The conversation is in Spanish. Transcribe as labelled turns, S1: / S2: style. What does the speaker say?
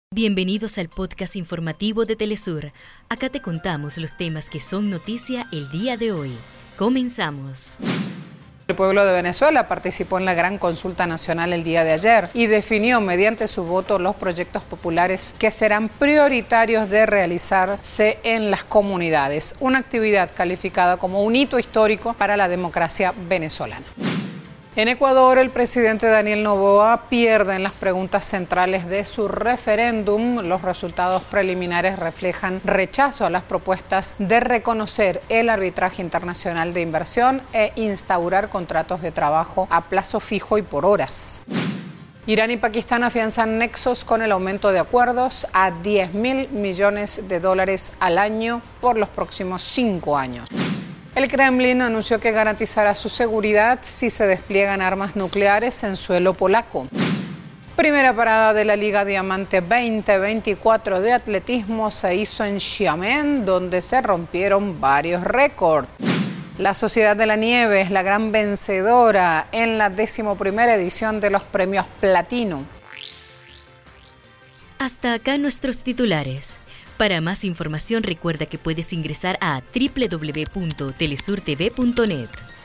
S1: Bienvenidos al podcast informativo de Telesur. Acá te contamos los temas que son noticia el día de hoy. Comenzamos.
S2: El pueblo de Venezuela participó en la gran consulta nacional el día de ayer y definió mediante su voto los proyectos populares que serán prioritarios de realizarse en las comunidades, una actividad calificada como un hito histórico para la democracia venezolana. En Ecuador, el presidente Daniel Noboa pierde en las preguntas centrales de su referéndum. Los resultados preliminares reflejan rechazo a las propuestas de reconocer el arbitraje internacional de inversión e instaurar contratos de trabajo a plazo fijo y por horas. Irán y Pakistán afianzan nexos con el aumento de acuerdos a $10.000 millones al año por los próximos 5 años. El Kremlin anunció que garantizará su seguridad si se despliegan armas nucleares en suelo polaco. Primera parada de la Liga Diamante 2024 de atletismo se hizo en Xiamen, donde se rompieron varios récords. La Sociedad de la Nieve es la gran vencedora en la 11ª edición de los premios Platino.
S1: Hasta acá nuestros titulares. Para más información recuerda que puedes ingresar a www.telesurtv.net.